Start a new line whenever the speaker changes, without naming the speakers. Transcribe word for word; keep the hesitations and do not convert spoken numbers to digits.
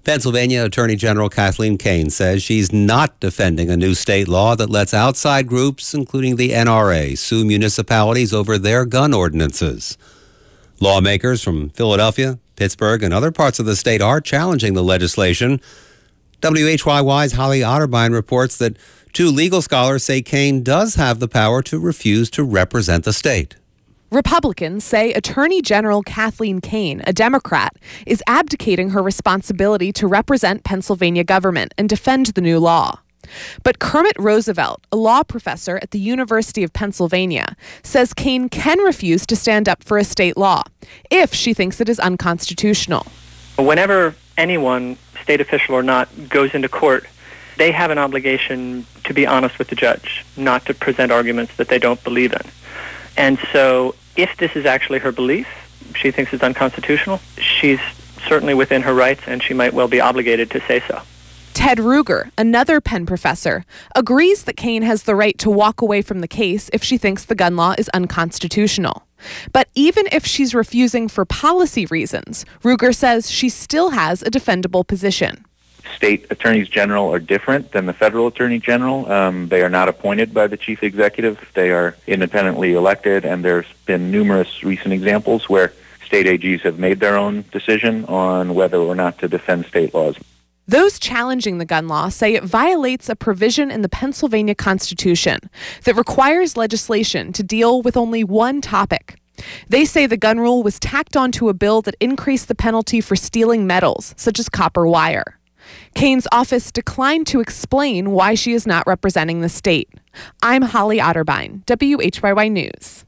Pennsylvania Attorney General Kathleen Kane says she's not defending a new state law that lets outside groups, including the N R A, sue municipalities over their gun ordinances. Lawmakers from Philadelphia, Pittsburgh, and other parts of the state are challenging the legislation. W H Y Y's Holly Otterbein reports that two legal scholars say Kane does have the power to refuse to represent the state.
Republicans say Attorney General Kathleen Kane, a Democrat, is abdicating her responsibility to represent Pennsylvania government and defend the new law. But Kermit Roosevelt, a law professor at the University of Pennsylvania, says Kane can refuse to stand up for a state law if she thinks it is unconstitutional.
Whenever anyone, state official or not, goes into court, they have an obligation to be honest with the judge, not to present arguments that they don't believe in. And so if this is actually her belief, she thinks it's unconstitutional, she's certainly within her rights and she might well be obligated to say so.
Ted Ruger, another Penn professor, agrees that Kane has the right to walk away from the case if she thinks the gun law is unconstitutional. But even if she's refusing for policy reasons, Ruger says she still has a defendable position.
State attorneys general are different than the federal attorney general. Um, they are not appointed by the chief executive. They are independently elected, and there's been numerous recent examples where state A Gs have made their own decision on whether or not to defend state laws.
Those challenging the gun law say it violates a provision in the Pennsylvania Constitution that requires legislation to deal with only one topic. They say the gun rule was tacked onto a bill that increased the penalty for stealing metals, such as copper wire. Kane's office declined to explain why she is not representing the state. I'm Holly Otterbein, W H Y Y News.